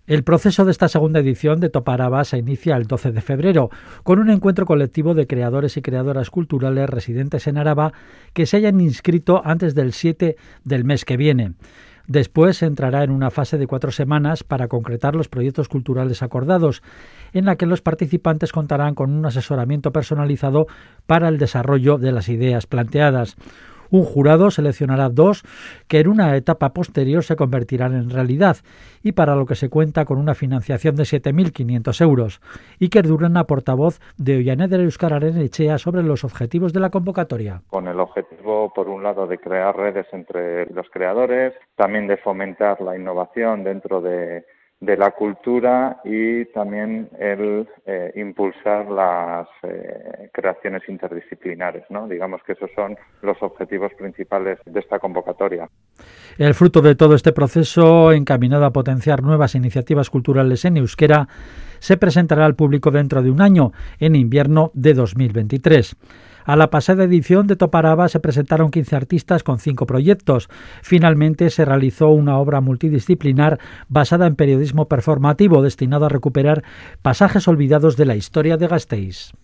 El proceso de esta segunda edición de Toparaba se inicia el 12 de febrero, con un encuentro colectivo de creadores y creadoras culturales residentes en Araba que se hayan inscrito antes del 7 del mes que viene. Después se entrará en una fase de 4 semanas para concretar los proyectos culturales acordados, en la que los participantes contarán con un asesoramiento personalizado para el desarrollo de las ideas planteadas. Un jurado seleccionará 2 que en una etapa posterior se convertirán en realidad y para lo que se cuenta con una financiación de 7.500 euros. Iker Durana, portavoz de Oianeder Euskararen Etxea, sobre los objetivos de la convocatoria. Con el objetivo, por un lado, de crear redes entre los creadores, también de fomentar la innovación dentro de la cultura y también el impulsar las creaciones interdisciplinares, ¿no? Digamos que esos son los objetivos principales de esta convocatoria. El fruto de todo este proceso, encaminado a potenciar nuevas iniciativas culturales en euskera, se presentará al público dentro de un año, en invierno de 2023. A la pasada edición de Toparaba se presentaron 15 artistas con 5 proyectos. Finalmente se realizó una obra multidisciplinar basada en periodismo performativo destinado a recuperar pasajes olvidados de la historia de Gasteiz.